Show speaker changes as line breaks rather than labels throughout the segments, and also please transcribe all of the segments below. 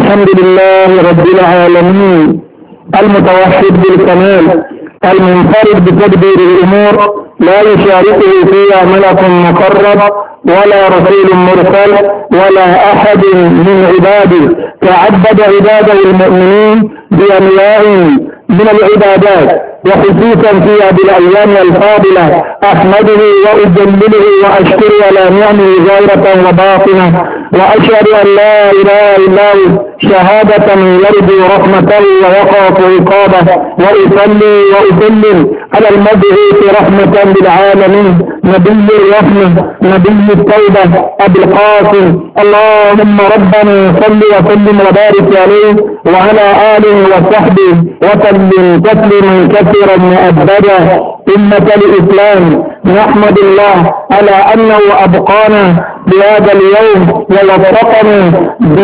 الحمد لله رب العالمين المتوحد بالكمال المنفرد بتدبير الأمور لا يشاركه فيها ملك مقرب ولا رسول مرسل ولا أحد من عباده. تعبد عباده المؤمنين بأنواع من العبادات وخصوصا فيها بالأيام الفاضلة. أحمده وأجلله وأشكر على نعمه ظاهرة وباطنة، وأشهد أن لا إله إلا هو شهادة يرجو رحمته ويخاف عقابه، وأصلي وأسلم على المبعوث رحمة للعالمين نبي الرحمة نبي التوبة أبي القاسم. اللهم ربنا صل وسلم وبارك عليه وعلى آله وصحبه وسلم تسليما كثيرا مؤبدا. أمة الإسلام، نحمد الله على أنه أبقانا بهذا اليوم ووفقنا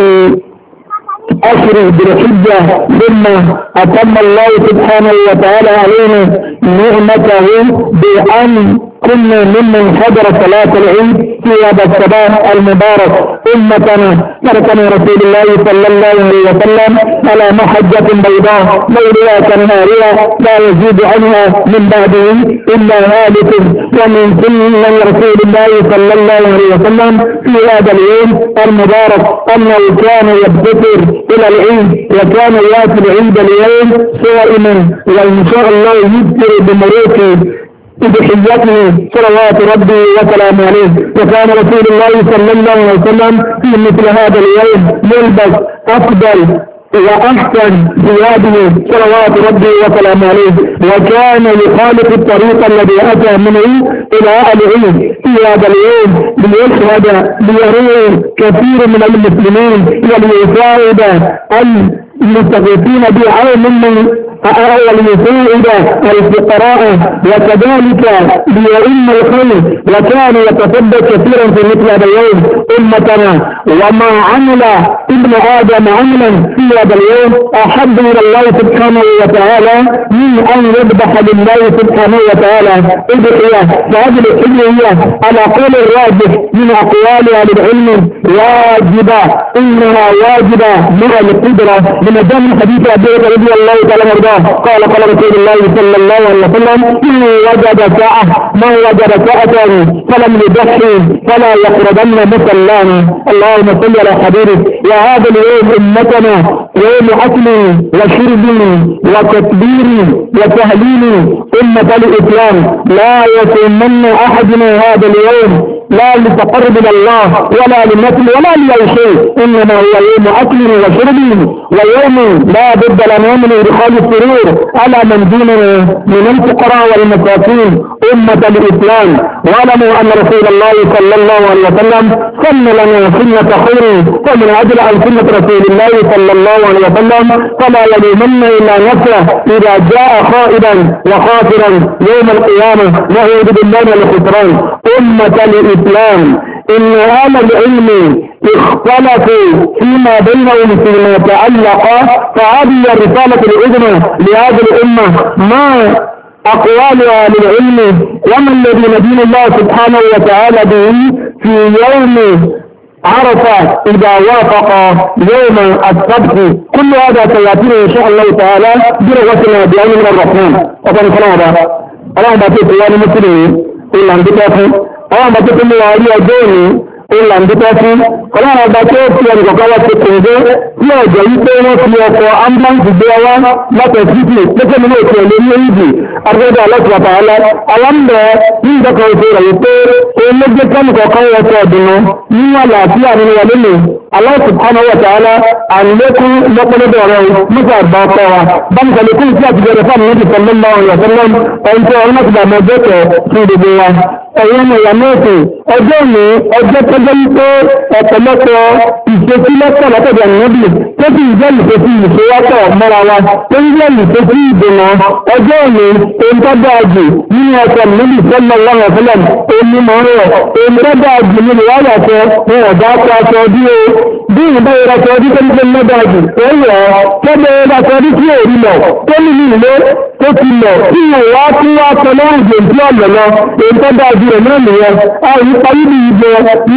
بأشهر ذي الحجة، ثم أتم الله سبحانه وتعالى علينا نعمته بأن كنا ممن حضر صلاة العيد في هذا الصباح المبارك. أمتنا تركنا رسول الله صلى الله عليه وسلم على محجة بيضاء ليلها كنهارها لا يزيد عنها من بعده إلا هالك. ومن سنة رسول الله صلى الله عليه وسلم في هذا اليوم المبارك أنه كان يبتكر إلى العيد، وكان يأتي العيد اليوم صائما، وإن شاء الله يذكر بمروكه بحياته صلوات ربي وسلامه عليه. وكان رسول الله صلى الله عليه وسلم في مثل هذا اليوم يلبس أفضل وأحسن ثيابه صلوات ربي وسلامه عليه، وكان يخالف الطريق الذي أتى منه إلى العيد في هذا اليوم ليشهد ليروي كثير من المسلمين وليساعد المستغيثين بعون من وليساعد الفقراء، وكذلك ليؤم الخير، وكان يتصدق كثيرا في مثل هذا اليوم. أمتنا، وما عمل ابن آدم عملا في هذا اليوم أحب إلى الله سبحانه وتعالى من أن يذبح لله سبحانه وتعالى أضحية. فهذه الأضحية على قول الراجح من أقوال أهل العلم واجبة، إنها واجبة مع القدرة، بمجال حديث أبي هريرة رضي الله تعالى عنه قال رسول الله صلى الله عليه وسلم: إن وجد ساعة ما وجد ساعة فلم يضحي فلا يقربن مصلانا. اللهم صل على حبيبك. وهذا اليوم أمتنا يوم أكل وشرب وتكبير وتهليل أمة الإسلام. لا يصومن أحدنا هذا اليوم لا لتقرب الى الله ولا للنفل ولا لأي شيء، انما هو يوم اكل وشرب، ويوم لا بد لنا من ادخال السرور على من دوننا من الفقراء والمساكين. امة الاسلام، واعلموا ان رسول الله صلى الله عليه وسلم سن لنا سنة خير، ومن اجل عن سنة رسول الله صلى الله عليه وسلم فلا يلومن الا نفسه اذا جاء خائبا وخاسرا يوم القيامة، نعوذ بالله من الخسران. امة الاسلام، ان اهل العلم اختلفوا فيما بينهم فيما تعلق، فهذه الرسالة العظمى لهذه الامة ما أقوال أهل العلم وما الذي ندين الله سبحانه وتعالى به في يوم عرفة إذا وافق يوم السبت. كل هذا سيأتينا إن شاء الله تعالى برغتنا بعين من الرحمن. وطن صلاة الله باتت يعني مسلمين إلا أن بتاتي الله باتت اللي وعلي أجوني إلا أن بتاتي الله باتت يعني كوكوة تكونجي في أجيبنا في أقوى أمبان في الدواء لا تسيطي لكن من أكوى لنيجي أرغب الله سبحانه وتعالى ألم من ذكر سورة يقول إن كان كوكوة تابنا من ولا فيها من ولله الله سبحانه وتعالى أن يكون لقل دوري مثل باطوة بمك لكل سيئة جرفان النبي صلى الله عليه وسلم وإنت أولمك بمجيك في دبوة أيام يموتي أجوني أجت جلت أتلت ìṣesílẹ̀ látọ̀dọ̀ ànábì tó sì jẹ́ ìṣesí ìṣòwátọ̀ mọ́ra wa tó ń jẹ́ ìṣesí ìdènà ọjọ́ òní ohun tó dáa jù nínú ọkọ̀ níbi sọ́lọ́ lọ́wọ́ fẹ́lẹ̀ omi mọ́ rẹ̀ ohun tó dáa jù nínú wáyà tẹ wọn ọ̀dá kọ aṣọ ọdún o bí ìbá ìrọ̀ aṣọ ọdún tó ń gbé mọ́ dáa jù ó yọ kẹ́bẹ̀ aṣọ ọdún tí ò rí lọ tó ní ilé tó ti lọ tí wọn wá tún wá sọ lọ́rùn jù tí ọ̀lọ́ lọ ohun tó dáa jù rẹ̀ náà nìyẹn àyípa yìí ìjọ ní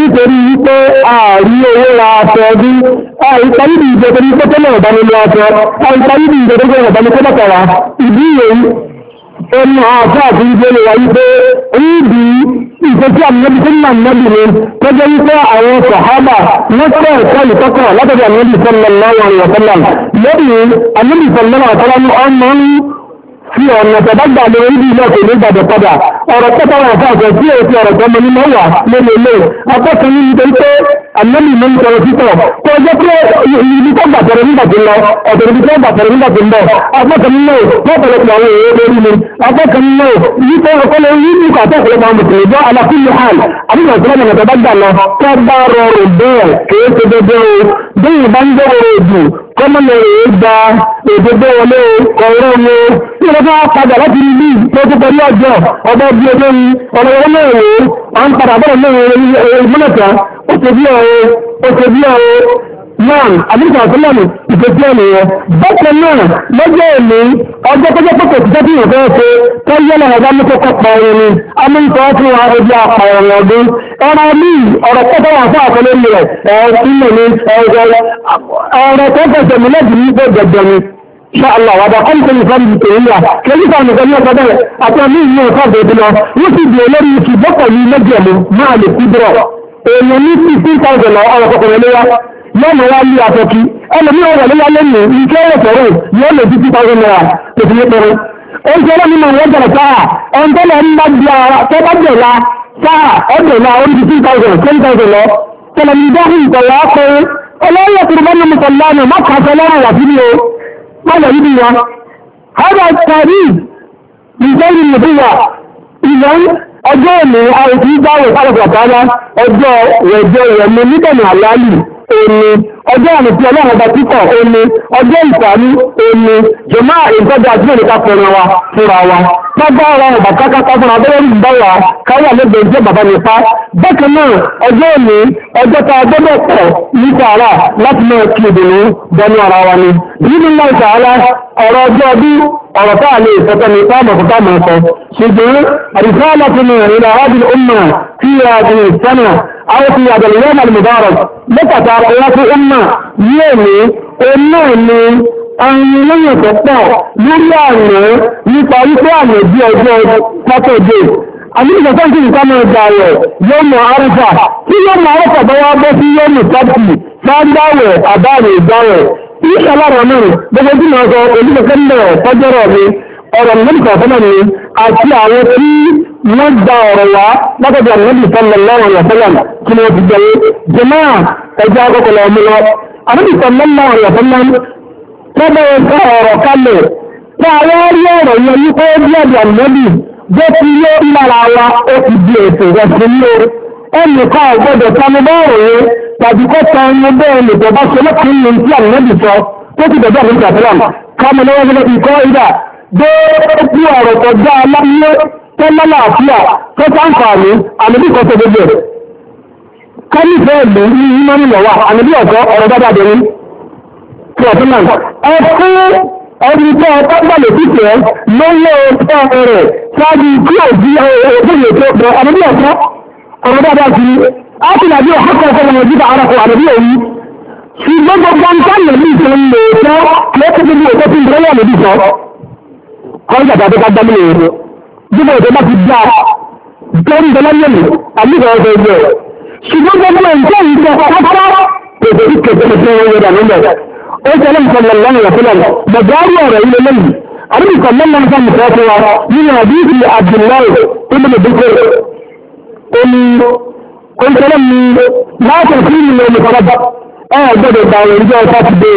nítorí wípé ààrí owó ra aṣọ ọdún àìparí ní ìjọba ní pẹ́tẹ́lẹ̀ ọ̀dánilé aṣọ àìparí ní ìjọba ọ̀dánilẹ́kọ̀ọ́kọ̀wá ìdí èyí ẹnu àfáà àti ìgbélé wa wípé ríbi ìfẹ́sí àmì tó nà nẹ́bì ni tọ́jọ́ wípé àwọn sàhábà lọ́pọ̀ ẹ̀kọ́ ìtọ́kọ̀ látọ̀dọ̀ àmì sallallahu alaihi wasallam lórí àmì sallallahu alaihi wasallam ọmọ ń fi ọ̀nà tẹ̀bàgbà lórí ibi ilẹ̀ kò ní gbàdọ̀ padà ọ̀rọ̀ tẹ́tọ́ wọn fàṣẹ tí èsì ọ̀rọ̀ tó mọ́ ní mọ́wàá lórí ilé akọ́kùn ní nítorí pé àmì mọ́ ní sọ̀rọ̀ títọ̀ tó jẹ́ pé ibi tó gbàtẹ̀rẹ̀ nígbà tí lọ ọ̀tọ̀ ibi tó gbàtẹ̀rẹ̀ nígbà tí ń bọ̀ akọ́kùn ní lọ́pọ̀lọpọ̀ àwọn èèyàn lórí ni akọ́kùn ní yí tó ọkọlẹ̀ yí ní kàtọ́ ọ̀pọ̀lọpọ̀ àwọn mùsùlùmí jọ alákùnrin hàn àbíkọ̀ tó lọ́nà tẹ̀bàgbà lọ tó bá rọrùn bẹ́ẹ̀ kìí ṣe dédé o bí ìbá ń gbọ́rọ̀ èdè kọ́mọ̀nà èé gba èdèdè wọlé ọ̀rọ̀ wo tí wọ́n bá padà láti ibi tó tó pẹ̀lú ọjọ́ ọgbọ́ bí olórin ọ̀rọ̀ wọn náà rèé à ń padà bọ́ọ̀ náà ìmúlẹ̀ta ó ṣe bí ọ̀rọ̀ náà àbíkà ọ̀tọ́lọ́nù ìfẹ́sí ọ̀nà yẹn bẹ́ẹ̀ náà lọ́jọ́ èmi ọjọ́ tó jẹ́ pé kò sí tẹ́tí ìfẹ́ ṣe tó yẹ́lẹ̀ ọ̀gá ní kókó pa ẹ̀rọ ni amúnkọ́ fún wa ojú apá ẹ̀rọ ọdún ọ̀rọ̀ ní ọ̀rọ̀ tó tọ́wọ́ fún àkọlé rẹ̀ sílẹ̀ ní ọ̀rọ̀ tó fẹsẹ̀ mílẹ̀ jù ní pé jẹjẹ ni ṣáàlá wàdà kọ́ńtò ìfọ́n ti tèyí wà kẹ́lí kan nìkan ní ọ̀pọ̀ bẹ́ẹ̀ àti ọmọ ìlú ọ̀pọ̀ bẹ́ẹ̀ lọ wọ́n sì di olórí ìtìbọ́pọ̀ ní mẹ́jẹ̀mú máa lè kú dúró èèyàn ní 15,000 ọ̀rọ̀ kọkànlá léwá yọ́nà wá lé àtọ́kí ẹlòmí ọ̀rọ̀ léwá lẹ́nu ìkẹ́ ọ̀rọ̀ tọ̀rọ̀ yóò lè 50,000 naira tó fi lépẹ̀rẹ̀ oúnjẹ ọlọ́mí máa wọ́n jẹ̀rẹ̀ sáà ọ̀ntọ́lọ̀ ń bá di ara tó bá jẹ̀lá sáà ọ̀dẹ̀lá orí 15,000 20,000 lọ tẹ̀lẹ̀ ní dáhùn ìtọ̀wọ́ ọkọ̀ ọlọ́yẹ̀ tó bá nínú pẹ̀lú má kàṣẹ lọ́rùn wà síbi o má lọ yìí wa hádà tàbí ìjẹ́ ìrìnàjò ìwọ̀n ọjọ́ òní àìsí ìgbàwẹ̀ pàtàkì ọjọ́ ìrẹ̀jẹ̀ ìrẹ̀mú nígbẹ̀mù àlálì òní ọjọ́ àmì tí ọlọ́run ọba títọ̀ òní ọjọ́ ìsàní òní jọmọ́ ìtọ́jú àti ìrìnká fúnra wa tọ́gbà ọ̀rọ̀ ọba kákáká fún abẹ́rẹ́ ìbáwà káyà lẹ́gbẹ̀ẹ́ jẹ́ bàbá nípa bẹ́ẹ̀ náà ọjọ́ òní ọjọ́ ta gbọ́dọ̀ pọ̀ nípa ara láti máa kí ìdùnnú bọ́nú ara wa ni nínú ńlá ìtàhálà ọ̀rọ̀ ọjọ́ ọdún ọ̀rọ̀ táà lè sọ́tọ́ ní táàmù fún táàmù ọkọ̀ ṣùgbọ́n àdìsáàlá fún mi ìrìn àwádìí ọmọ tí a di ìsẹ́nà àwọn ti yàgbẹ̀ lẹ́yìn al-mubarak lẹ́tàtà ọwọ́ fún ọmọ yóò ní ọmọ ní àwọn lẹ́yìn tó pọ̀ lórí àná nípa wípé àmì bí ọjọ́ sátọ̀dé àmìlìkà tó ń kí nǹkan máa gbà rẹ̀ yóò mọ̀ àrùfà tí yóò mọ̀ àrùfà bá wá bọ́ sí yóò mọ̀ sábì sáńdáwẹ̀ àbáàrẹ̀ ìgbàrẹ̀ ìṣàlárọ̀ náà gbogbo tí máa sọ olùkẹ́kẹ́ ọjọ́rọ̀ mi ọ̀rọ̀ mẹ́lìkà fọ́nà ni àti àwọn tí wọ́n gba ọ̀rọ̀ wá látọ̀dọ̀ àmì sallallahu alaihi wasallam tí wọ́n ti jẹ́ jẹ́mọ́ ẹjọ́ akọ́kọ̀lọ́ ọmọ lọ àmì sallallahu alaihi wasallam tọ́bẹ̀ ẹ̀kọ́ ọ̀rọ̀ kalẹ̀ tí àwọn rí ọ̀rọ̀ yẹn ní kó bí ọ̀dọ̀ àmì bó ti yé lára wa ó ti di ètò ìrẹsìn ní ẹnìkan ọ̀gbọ́dọ̀ tanubọ́ọ̀rọ̀ yẹn tàbí kó tanubọ́ọ̀ lè tọ́ bá ṣe lọ́kùnrin tí àmì sọ tó ti dẹ̀jọ́ àmì sallallahu kama lọ́wọ́ gẹ́gẹ́ bí kọ́ ìdá gbogbo ọ̀rọ̀ tó já aláyé tó lọ́nà àfíà tó sáǹfààní àmìbí kan tó gbogbo ẹ̀ kọ́nífẹ́ ìlú ní ìmọ̀nì lọ́wọ́ àmìbí ọ̀tọ́ ọ̀rọ̀ dáadáa dẹ̀rí tí ọ̀tún náà ẹkún ẹni tó ọ̀tọ́ gbàlẹ̀ títẹ̀ lọ́wọ́ ọ̀tọ́ rẹ̀ ṣáájú kí òbí òbíye tó bẹ̀ àmìbí ọ̀tọ́ ọ̀rọ̀ dáadáa sí ápìlàbí ọ̀họ́kọ̀ọ̀kọ̀ ṣùgbọ́n gbogbo nǹkan lè ní ìṣẹ́ ilé ẹ̀ṣọ́ lẹ́kùn nínú òkú tí ìrẹ́lẹ̀ lè dìsọ́ kọ́ńtà tàbí ká gbá nílé ẹ̀rọ dípò ìṣẹ́ bá ti dá tó ń bẹ lẹ́yìn mi àmìkọ̀ ọ̀sẹ̀ ìjọ ṣùgbọ́n gbogbo nǹkan ìṣẹ́ pátá pèsè ìkẹ̀kẹ́ ìṣẹ́ owó rẹ̀ nílẹ̀ ó ṣe lẹ́yìn sọ̀rọ̀ lọ́nà ìyàfẹ́lẹ̀ bàbáàrí ọ̀rọ̀ ilé lẹ́yìn àdúgbò lọ́nà nǹkan ìṣẹ́ fún wa nínú àdúgbò Abdullahi ibn Bukr omi oúnjẹ mi láti fi ìlú omi kọ́lọ́bà gbọ́dọ̀ bá rẹ̀ jẹ́ sátidé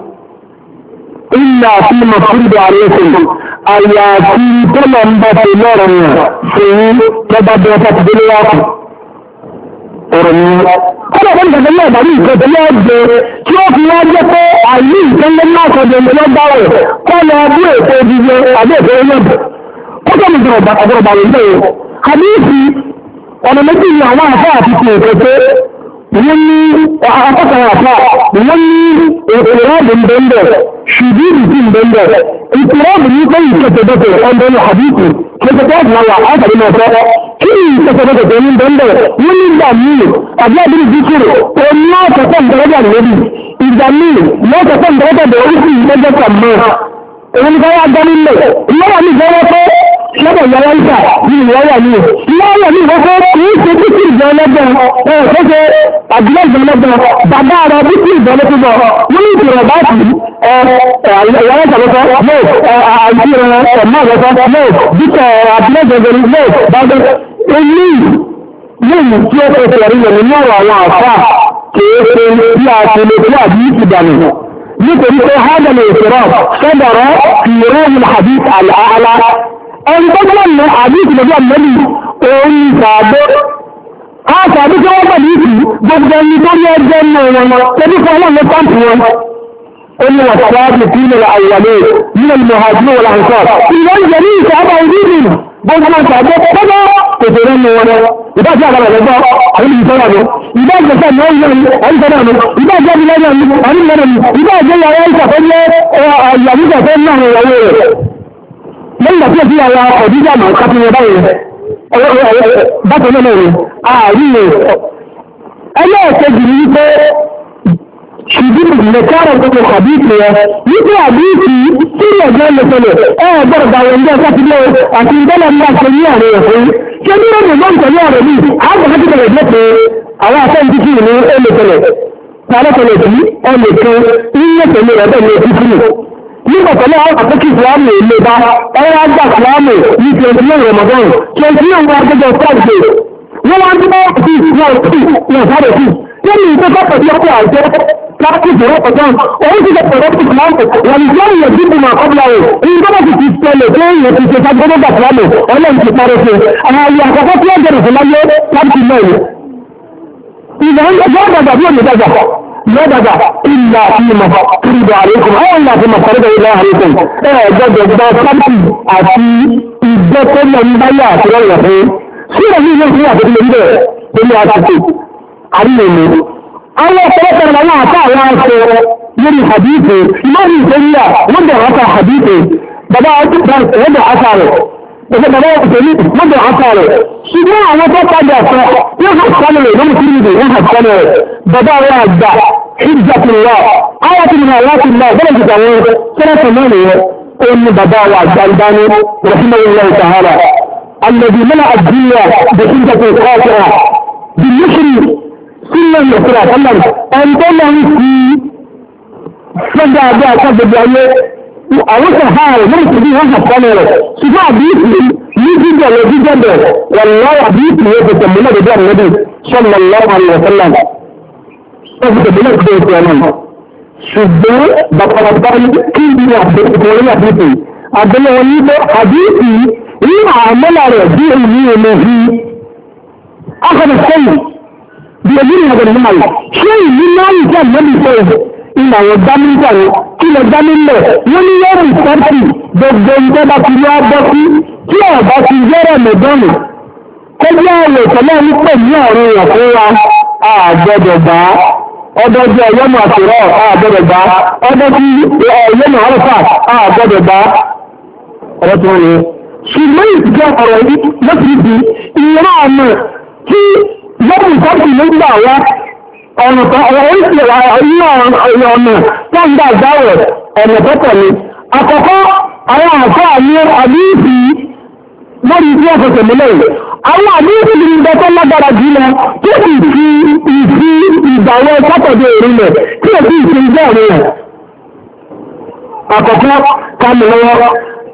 ilẹ̀ àti mọ̀kúrò àríẹ́sìn àyàfi tọ́lọ̀ ń bá ti lọ́rọ̀ rẹ̀ fèyí lọ́bá bẹ́ sátidé lọ́wọ́ ọ̀rọ̀ ni kọ́lọ̀ bọ́n tẹ̀lé náà bàrí ìkẹtẹ̀ lọ́jẹ́ tí ó fi wọ́n jẹ́ pé àyí ìtẹ́lẹ̀ náà kọjọ lọ́gbà rẹ̀ kọ́lọ̀ ọdún èkó jíjẹ àbẹ́ èkó ẹlẹ́bẹ̀ kọ́jọ́ mi jẹ́ ọ̀gbọ̀rọ̀bà rẹ̀ jẹ́ kàbíyèsí ọ̀nà méjì ni àwọn àfẹ́ àti ti èkó wọ́n ní akọ́kọ̀ọ́ àpá wọ́n ní ìrọ́bù ń bẹ́ẹ̀ ṣùgbìrì sí ń bẹ́ẹ̀ ìtìrọ́bù ní pé ìkẹtẹ̀dẹ̀tẹ̀ ọmọ ní àdíkù kẹtẹ̀dẹ̀ náà àtàrí náà tọ́ kí ìtẹ̀sẹ̀tẹ̀ ní bẹ́ẹ̀ wọ́n nígbà míì àbúrò ìdíkùrù oní ọ̀sẹ̀tẹ̀ ìdọ́rọ́jà lórí ìgbà míì lọ́sẹ̀tẹ̀ ìdọ́rọ́jà lórí sí ìgbẹ́jọ́ kàmọ́ èyí ká wá gbá nílẹ̀ ìyáwó ní ìfọwọ́ pé lọ́dọ̀ ìyáwó ìfà ní ìyáwó ní ìyáwó ní ìfọwọ́ kì í ṣe títí ìjọ ọlọ́gbọ̀n ẹ̀ẹ́dẹ́gbẹ̀ àdúrà ìjọ ọlọ́gbọ̀n bàbá rẹ̀ títí ìjọ ọlọ́gbọ̀n wọ́n ní ìjọba bá ti ìyáwó ìṣàlọ́sọ mọ́ àìsí ẹ̀mọ́ ọ̀gọ́sọ mọ́ bíkọ̀ àdúrà ìjọ mọ́ bàbá èyí yóò tí ó fẹ́ sọ̀rọ̀ yẹ̀ nínú àwọn àfà kìí ṣe bí a ti lè tó àbí ìdànù nítorí pé hádàlẹ̀ ìṣòro sọ́dọ̀rọ̀ fi rọ́ọ̀mù hadith àlàálá ẹni tó gbọ́n ní hadith lọ́jọ́ mẹ́lì òun ìsàdó àṣàdó tí wọ́n pẹ̀lú ìsì gbogbo ẹni tó ní ẹgbẹ́ mọ́ wọn tẹ́bí fún ọlọ́run ní pàǹtì wọn ó ní wà sáájú tí ilẹ̀ àwọ̀lẹ̀ nínú ìmọ̀hájú wọn láǹkọ́ ìwọ́n jẹ́ ní ìsàbà ìdíjì gbogbo ọmọ ìsàdó tọ́jọ́ kò fèrè mọ́ wọn ìdájọ́ àgbàlá lọ́gbọ́ àwọn ìṣọ́nà mi ìdájọ́ ìṣẹ́ mi ọ̀yọ́ mi àìṣọ́nà mi ìdájọ́ mi lọ́jọ́ mi àrílẹ̀ mi ìdájọ́ ìyàwó ìṣàfẹ́lẹ́ ìyàwó ìṣàfẹ́ náà ìyàwó rẹ̀ lẹ́yìn àti ẹ̀sí àwọn ọ̀díjà máa kápí wọn báyìí bákan náà rẹ̀ ààrin rẹ̀ ẹlẹ́ẹ̀kejì ní wípé ṣùgbọ́n ìlẹ̀kọ́rọ̀ tó kò àbíkì rẹ̀ wípé àbíkì tí ìyàjọ́ ìlẹ̀kọ́lẹ̀ ẹ̀ẹ́gbọ́n bàwọn ẹgbẹ́ sátidé àti ìdọ́là ńlá ṣe ní àárín ẹ̀fẹ́ ṣe ní ọdún náà tẹ̀lé ààrẹ ní àgbàkà tí kẹ̀lẹ̀ jẹ́ pé àwọn afẹ́ntí ní ẹlẹ́tẹ̀lẹ̀ tààrẹ́tẹ̀lẹ̀ tí ẹlẹ́tẹ̀ ilé tẹ̀lé rẹ̀ bẹ́ẹ̀ ní ẹtí sínú nígbà tẹ̀lé àwọn àpótí ìsìlámù ilé bá ẹwà àgbà ìsìlámù ní 29 Ramadan 29 wọn agbẹjọ Friday wọn wá ń bí wọn sí wọn sí wọn sáré sí wọn ní ìgbésẹ̀ pẹ̀lú ọkọ̀ àjẹ́ practice rọ́pọ̀tán òun ti jẹ́ pẹ̀lú ìsìlámù wọn ìjọ ìyẹ̀ sí ìbùmọ̀ àkọ́bílà rẹ̀ ní tó bá ti ti tẹ̀lé tó ìyẹ̀ ti ṣe fagbọ́dọ̀ gbà ìsìlámù ọlọ́run ti parẹ́ sí àwọn àyè àkọ́kọ́ tí ó jẹ́rìí fún láyé láti mẹ́rin ìgbà ń gbọ́ dàgbà bí òní dàgbà lọ́dàgbà ìlà ìmọ̀ kúrìdọ̀ àríkùn àwọn ìlà ìmọ̀ kúrìdọ̀ ilẹ̀ àríkùn gbọ́dọ̀ gbọ́ sábì àti ìgbẹ́ tó lọ ní báyà àti ọ̀rọ̀ fún sí ìrọ̀lú ilé ìfún àti ilé ìbẹ̀ tó ní àtàkù àríyànjú àwọn ọ̀pọ̀lọpọ̀ àwọn àtà àwọn aṣọ lórí hadithu ìmọ̀rí ìfẹ́ríà wọ́n bẹ̀ àtà hadithu bàbá ọdún wọ́n bẹ̀ àtà rẹ̀ ẹgbẹ́ bàbá òṣèlú wọ́n bẹ̀ àtà rẹ̀ ṣùgbọ́n àwọn tó padà sọ wọ́n hà sọ́nà rẹ̀ lórí kúrìdọ̀ wọ́n hà sọ́nà rẹ̀ bàbá wọn àgbà ìjàkùnlá ayatollah ayatollah bẹ́ẹ̀ ti tàwọn sẹ́rẹ̀tọ̀ náà nìyẹn ó ní bàbá wa àgbà ìdáni rahimahullah ta'ala alladhi mana ad-dunya bi hujjatin qati'a bi yusri sílẹ̀ ìyẹ̀síra tọ́lá ẹni tó lọ ń fi sọ́jà àbẹ́ àkọ́gbẹ̀gbẹ̀ ayé àwọn sọ̀há rẹ̀ lórí ìsìnkú wọn àkọ́nà rẹ̀ ṣùgbọ́n àbíyìí ní jíjẹ̀ lọ jíjẹ̀ bẹ̀ wọ́n lọ́wọ́ àbíyìí yóò fi tẹ̀mí náà dédé àmì sallallahu alaihi wasallam ó fi tẹ̀mí náà dédé ìpè ọ̀nà ṣùgbọ́n bàbá kí ni àbẹ̀kùnrin àbíyìí àbẹ̀lẹ̀ wọn ní bẹ́ àbíyìí ní àmọ́lá rẹ̀ bí èyí èlò yìí akọ̀dọ̀ sẹ́yìn bí ẹbí ní ọgbọ̀n náà ṣé ìlú náà ń jẹ́ ìmọ̀lì sẹ́yìn ìlà àwọn gbámíńtà rẹ̀ kí lọ gbámíńlẹ̀ wọ́n ní yẹ́rù sẹ́tì gbogbo ìjọba ti ní ọgbọ́ sí tí ọ̀bá ti yẹ́rẹ̀ mẹ́dọ́nù kó jẹ́ ọ̀rọ̀ ìtọ́lá ní pẹ̀lú ọ̀rọ̀ ìyàfún wa àgbẹ̀dẹ̀ bá ọdọ́ jẹ́ ọyọ́mù àtìrọ̀ àgbẹ̀dẹ̀ bá ọdọ́ tí ọyọ́mù àrùfà àgbẹ̀dẹ̀ bá ọ̀rọ̀ tí wọ́n ní ṣùgbọ́n ìtìjọ́ ọ̀rọ̀ yìí lọ́sí di ìran ọ̀nà tí yọ́mù sẹ́tì nígbà wá ọ̀nà ọ̀nà tó ń gbà dáwẹ̀ ọ̀nà tọ́tọ̀ ni àkọ́kọ́ àwọn àfáà ní àdíìsì lórí tí wọ́n fẹsẹ̀ mílẹ̀ àwọn àdíìsì ní ìgbẹ́ tó lágbára jù lọ tó sì fi ìgbàwẹ̀ sátọ̀dé ìrìnlẹ̀ tí ó sì fi ìjẹ́ rẹ̀ àkọ́kọ́ kàmìlọ́wọ́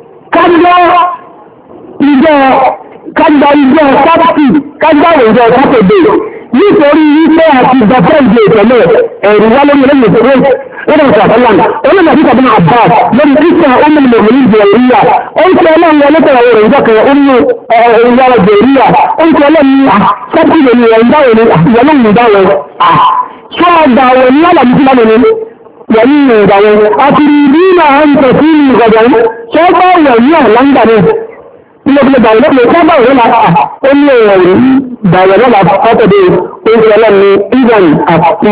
kágbà ìjọ sábàtì kágbàwẹ̀ ìjọ sátọ̀dé nítorí wípé àti ìgbàfẹ́ ìjọ ìtẹ̀lẹ̀ ẹ̀rù wá lórí ẹlẹ́yìn ìtẹ̀lẹ̀ wọ́n dẹ̀ sàfẹ́lá ọmọ nàbí tàbí Abbas lórí kíkà ọmọ ìmọ̀mọ̀lì ìjẹ̀ríyà ó ń tẹ́ ọlọ́run ọlọ́tẹ̀rẹ̀ rẹ̀ ìjọkẹ̀ ọmọ ìyára jẹ̀ríyà ó ń tẹ́ ọlọ́run sẹ́kì lè ní ẹ̀ńdáwẹ̀ ní ìyẹlẹ́yìn ìdáwẹ̀ ṣọ́ àgbàwẹ̀ ní alàmìsí lánàá ní yẹ̀yìn ìdáwẹ̀ àti ìdí náà ń tẹ̀ sí ìgbàdàn ṣọ́ bá wẹ̀ ní àlángà náà ilé-ìgbé bàwẹ̀ lọ́pọ̀ ìkọ́bà òun lára ó ní ẹ̀rọ bàwẹ̀ lọ́la fọ́tọ̀dé oúnjẹ ọlọ́ni ìgbọ̀n àti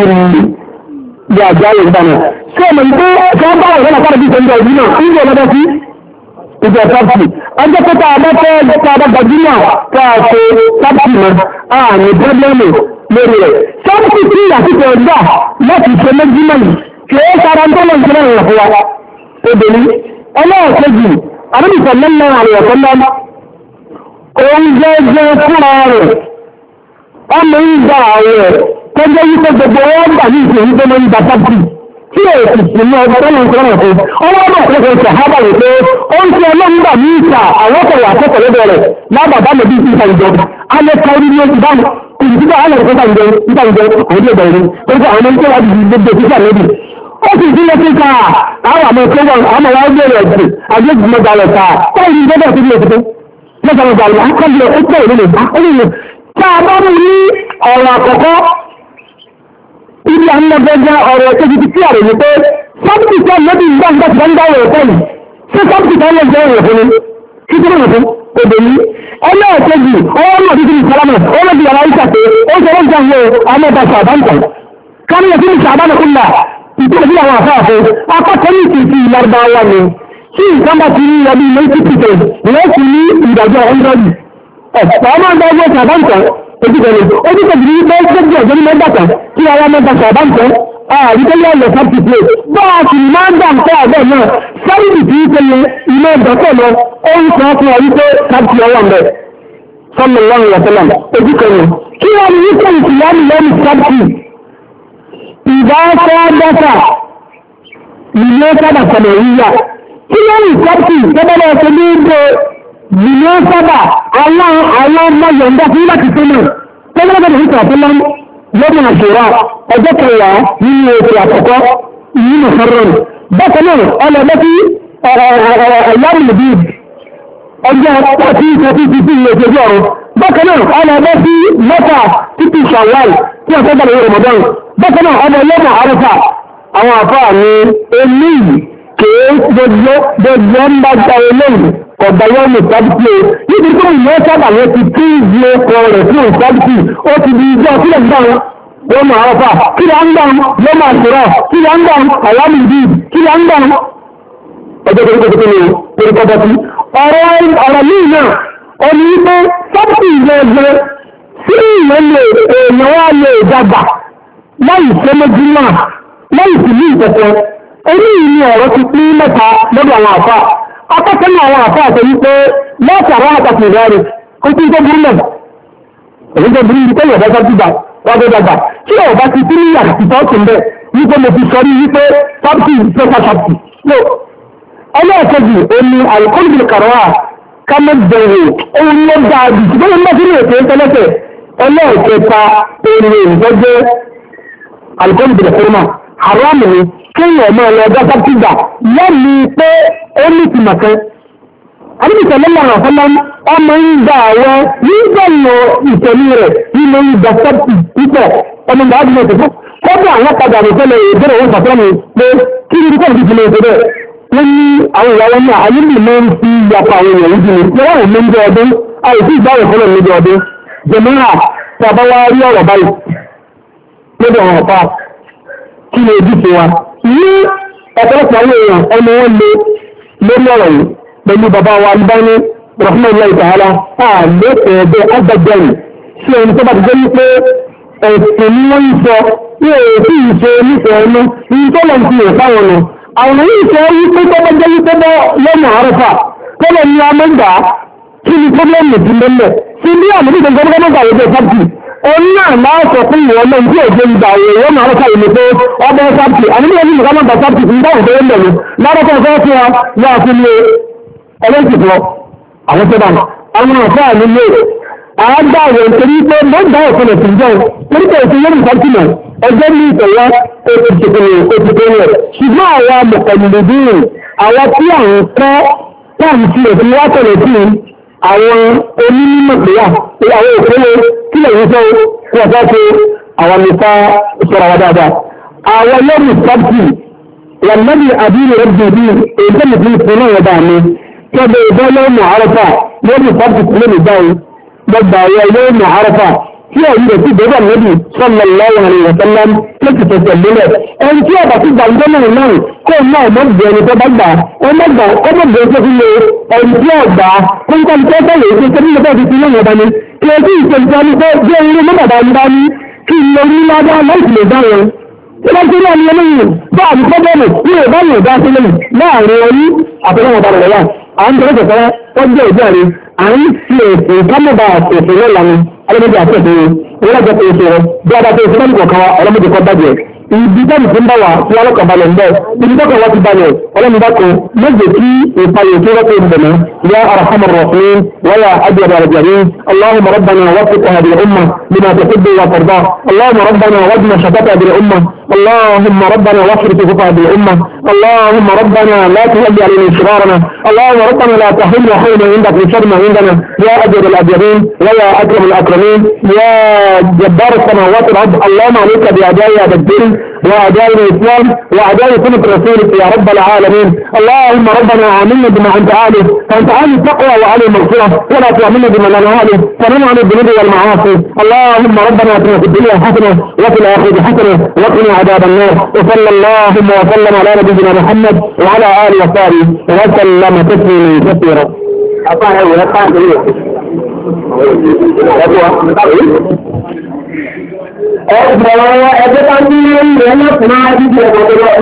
ìyàjá ìgbàna. ṣé ọmọ ìgbé ìkọ́bà òun lára fọ́tọ̀dé ìṣẹ́jọ ìbí náà ìgbọ̀ lọ́dọ́ sí ìjọ sábtì ọjọ́ tó tá a bá fẹ́ tá a bá gbajúmọ̀ tá a ṣe sábtì mọ́ àmì pọ́blẹ́mù lórí rẹ̀ sábtì tí àtìkọ̀ gbà láti ṣe méjìmọ̀ yìí kì í sára ń tọ́lọ̀ ìṣẹ́lẹ̀ rẹ̀ fún wa obìnrin ọlọ́ọ̀kejì àbúrò mẹ́lẹ̀ àríwọ̀sán náà oúnjẹ jẹ́ fúnra rẹ̀ ọmọ ìgbà rẹ̀ tọ́jọ́ wípé gbogbo wọn gbà ní ìṣèlú tó mọ́ ìgbà sábtì tí èsì ìsinmi ọgbọ́n tó ń sọ́nà fún ọwọ́ ọmọ ìpínlẹ̀ ṣàhábà rẹ̀ pé ó ń ṣe ọlọ́gbà ní ìta àwọn ọkọ̀wà akẹ́kọ̀ọ́ lọ́dọ̀ rẹ̀ lábàbá mẹ́bí ìta ìjọ alẹ́ka orí ní oṣù báyìí ìdíbà alẹ́kọ̀ọ́ ìta ìjọ àwọn ilé ìbẹ̀rẹ̀ orúkọ àwọn ọmọ ìjọba gbogbo ìfíṣà lẹ́bí ó sì sí lẹ́sí ká àwọn àmọ́ ìkẹwà àmọ́ wá gbé rẹ̀ jù àgbéjì mọ́ta rẹ̀ ká báyìí ìjọba ti lè fẹ́ mọ́ta rẹ̀ gbà lákàlẹ̀ ó tẹ̀ ìlú lè tá a bá mú ní ọ̀rọ̀ àkọ́kọ́ ibi àmọ́gbẹ́gbẹ́ ọ̀rọ̀ ẹ̀kẹ́jì ti kíyàrá ní pé sábìtì kan lóbi ìgbà ń gbàtí gbàǹgbà ọ̀rọ̀ ẹ̀kọ́ yìí ṣé sábìtì kan lè jẹ́ ọ̀rọ̀ fún mi kí tó rẹ̀ fún obìnrin ẹlẹ́ẹ̀kejì ọwọ́ náà títí ìsálámà ọwọ́ bí ara ìṣà pé ó ṣe oúnjẹ àwọn ọmọọba ṣàbáǹkà káníyà sí ìṣàbánà kúnlá ìtúkọ̀ sí àwọn àfáàfẹ́ akọ́kọ́ ní ìsìnkú ìlárúbáwá ni tí nǹkan bá ti ní ọdún 90% lẹ́sì ní ìdájọ́ 100 ọ̀pọ̀ ọmọ ọgbẹ́ ṣàbáǹkà ojúkọ̀bìnrin ní bẹ́ẹ̀ gbẹ́gbẹ́ ọ̀jọ́ ní mẹ́gbàtà tí ara mẹ́ta ṣàbáǹkà àríkẹ́lẹ́ ọ̀lẹ̀ sáàtì pé bá a sì máa ń dà ń kọ́ ọ̀bẹ́ náà sáàtì tí ó tẹ́lẹ̀ ilé ìdọ́kọ̀ lọ ó ń sọ fún ọ wípé sáàtì ọwọ́ mẹ́ sọ́mọ̀lọ́rùn wọ̀tẹ́lá ojúkọ̀rọ̀ kí wọ́n ní wípé ìsìlámù lẹ́nu sáàtì ìbá sọ́ọ́dọ́sà ilé sábà sọ̀rọ̀ yíyá kí wọ́n ní sáàtì tẹ́bẹ́lẹ́ ọ̀sẹ̀ ní ìgbò ilé sábà àwọn ọmọ yọ̀ǹda fún láti sọ́nà tẹ́lẹ́gbẹ̀rẹ̀ lọ́dún àṣírà ọjọ́ kẹwàá nínú oṣù àkọ́kọ́ nínú Muharram bákan náà ọlọ́dọ́ sí ẹ̀yàmùlùbí ọjọ́ pàtí ìfẹ́sí sí ilé ìṣẹ́jú ọ̀rọ̀ bákan náà ọlọ́dọ́ sí mẹ́ta títí Shawwal tí a fẹ́ bẹ̀rẹ̀ Ramadan bákan náà ọmọ lọ́mọ àrùfà àwọn àfáà ní eléyìí kèé gbogbo ń bá gba eléyìí ọ̀gbà yóò mú sábìtì o níbi tó ìlú sábà yẹn ti tí ìdí ọkọ rẹ̀ fún sábìtì ó ti di ìjọ sílẹ̀ ń dáhùn wọ́n máa rọ́fà kí ló ń dáhùn ló máa ṣòro kí ló ń dáhùn àyàmì ìdí kí ló ń dáhùn ọjọ́ tó kọ́ tó ní orí kọ́kọ́ sí ọ̀rọ̀ míì náà ó ní wípé sábìtì ìgbẹ́gbẹ́ sí ìyẹn lè èèyàn wá lè dàgbà láì ṣe méjì náà láì sì ní ìtẹ̀tẹ̀ orí ìní ọ̀rọ̀ ti pín mẹ́ta lọ́dọ̀ àwọn àfà akọ́kọ́ ní àwọn àfà àti wípé lọ́sàrá àtàkì ìrẹ́rì kó tí tó burú mẹ́ta èyí tó burú wípé yọ̀bá sá dìgbà wọ́dọ̀ dàgbà tí ọ̀bá ti tí níyà ti tọ́ sí mbẹ́ wípé mo ti sọ ní wípé sábtì pẹ́sà sábtì no ẹlẹ́ẹ̀kejì omi àìkọ́lùbìlì kàrọ́wà kámẹ́bẹ̀rẹ̀ ohun ló dáa jù tí wọ́n mọ́ sí ní ètò ìtẹ́lẹ́tẹ̀ ẹlẹ́ẹ̀kẹta èrè ìjọ́jẹ́ àìkọ́lùbìlì kọ́rọ́mà haramu ni kéèyàn ọmọ ẹlẹ́gbẹ́ sábtì gbà lẹ́nu pé ó ní ti màkẹ́ àdúgbò lọ́la àfọlá ọmọ ìgbà àwọn nígbàlọ ìtẹ̀lé rẹ̀ nínú ìgbà sábtì púpọ̀ ọmọ ìgbà àdúgbò ìtẹ̀fọ́ kọ́bọ̀ àwọn padà rẹ̀ tẹ́lẹ̀ ìbẹ̀rẹ̀ wọn sàfẹ́ mi pé kí ni kọ́ ìdíje lè tẹ́lẹ̀ wọ́n ní àwọn ìyàwó ní àyílì máa ń fi yàpá àwọn èèyàn yìí ní wọ́n wọ́n méjì ọdún àìsí ìgbàwọ̀ fọlọ̀ méjì ọdún jẹ̀mọ́ra tàbá wá rí ọ̀rọ̀ báyìí lọ́dọ̀ ọ̀rọ̀ pa kí ni ojú fún wa ní ọ̀pọ̀lọpọ̀ àwọn èèyàn ọmọ wọn lé lórí ọ̀rọ̀ yìí pẹ̀lú bàbá wa Albani rahmanallahi ta'ala àlẹ́kọ̀ọ́ ẹgbẹ́ agbẹ̀gbẹ̀rẹ̀ sí ẹni tó bá ti jẹ́ wípé ẹ̀sìn ni wọ́n ń sọ ní èrè tí ìṣe onífẹ̀ẹ́ ẹnu ní tó lọ sí ìfáwọn nù àwọn yìí sọ wípé tó bá jẹ́ wípé bọ́ lọ́nà àrùfà tó lọ ní amẹ́gbà kí ni pọ́blẹ́mù ti lẹ́lẹ̀ sí bí àmì tó gbọ́dọ̀ gbọ́dọ̀ àwùjọ sábì òun náà máa sọ fún ìwọ̀n náà tí èdè ìgbà èèyàn máa rọ́kà ìlú pé ọbẹ̀ sábì àníbí ẹni nìkan máa bá sábì fún dáhùn tó ń lẹ̀lú lárọ́kọ̀ fẹ́ fún wa wá sí ilé ẹlẹ́sì fún àwọn tó bá àwọn àfáà nílé àágbà rẹ̀ torí pé mọ́gbà ọ̀fẹ́lẹ̀ sí jẹ́ torí pé òfin lórí ìfàkìmọ̀ ẹgbẹ́ ní ìtẹ̀wọ́ òtìtẹ̀lẹ̀ ṣùgbọ́n àwọn mọ̀kànlélẹ́dínrìn àwọn tí àwọn kọ́ táàmì òfin wá tẹ̀lẹ̀ sí àwọn onímọ̀ pẹ̀yà àwọn òfẹ́lẹ̀ kílẹ̀ yìí fẹ́ kí ọ̀fẹ́ ṣe àwọn nípa ìṣọ́ra wa dáadáa àwọn lórí ìfàkì wọn lẹ́bi àbírí rẹ̀ bèbí èyí tẹ́lẹ̀ fún ìfún náà yọba mi kẹ́bẹ̀ ìbọn lọ́wọ́ àrọ́fà lórí ìfàkì sílẹ̀ nìgbà yìí gbogbo àwọn ilé ìmọ̀ àrọ́fà tí ẹ̀rí rẹ̀ sí ìjọba lórí sallallahu alaihi wasallam tó ti tẹ̀sẹ̀ lélẹ̀ ẹni tí ọ̀bà ti gbà ńjọ́ náà kó náà mọ́ bẹ̀rẹ̀ ẹni tó bá gbà ọmọ bẹ̀rẹ̀ tó fi lé ẹni tí ọ̀gbà kó ń kọ́ ní tẹ́tẹ́ lè ṣe tẹ́lẹ̀ lọ́pọ̀ ti fi lẹ́yìn ọba ni kí ẹ sì ìṣèjọba ní kó jẹ́ irú mọ́bàbà ń bá ní kí n lórí ládá láìsí lè dá wọn ìlọ́sí náà ni eléyìí bá àmì pọ́bẹ́mù ní ìbáyìí ọ̀dá sílẹ̀ láàrin orí àtọ́lọ́wọ̀ bá rẹ̀ wà à ń tẹ́lẹ̀ tẹ́lẹ̀ wọ́n jẹ́ ìjọ́ rẹ̀ à ń fi èsì kámọ́bà èsì rẹ̀ lánàá alẹ́mọ́dé àti ẹ̀dẹ́ ìwọ́n jẹ́ pé èsì rẹ̀ bí a bá tẹ́ èsì lẹ́nu kọ̀ọ̀kan wa ọlọ́mọdé kọ́ bàjẹ́ ibi tẹ́lẹ̀ tí ń bá wà tí wọ́n lọ́kàn balẹ̀ ń bẹ́ ibi tọ́kàn wá ti balẹ̀ ọlọ́mọdé kan méje kí ìpayò tó rọ́pò ìbẹ̀mọ́ يا أرحم الراحمين ويا أجود الجليل اللهم ربنا وفق هذه الأمة لما تحب وترضى اللهم ربنا واجمع شتات هذه الأمة اللهم ربنا واخرج كفى هذه الأمة اللهم ربنا لا تهدي علينا شرارنا اللهم ربنا لا تحل حولنا عندك من شر ما عندنا يا أجود الأجودين ويا أكرم الأكرمين يا جبار السماوات والأرض اللهم عليك بأعداء هذا الدين وأعداء الإسلام وأعداء سنة رسولك يا رب العالمين اللهم ربنا عاملنا بما أنت عالم فأنت عالم التقوى وعلي المغفرة ولا تعاملنا بما لا نعلم فنمعن الذنوب والمعاصي اللهم ربنا اتنا في الدنيا حسنة وفي الآخرة حسنة وقنا عذاب النار وصلى اللهم وسلم على نبينا محمد وعلى آله وصحبه وسلم تسليما كثيرا ẹgbẹ̀rún ẹgbẹ́ bá ń bí ilé ẹ̀mọ́ fún máa dídì ẹ̀kọ́ tó lọ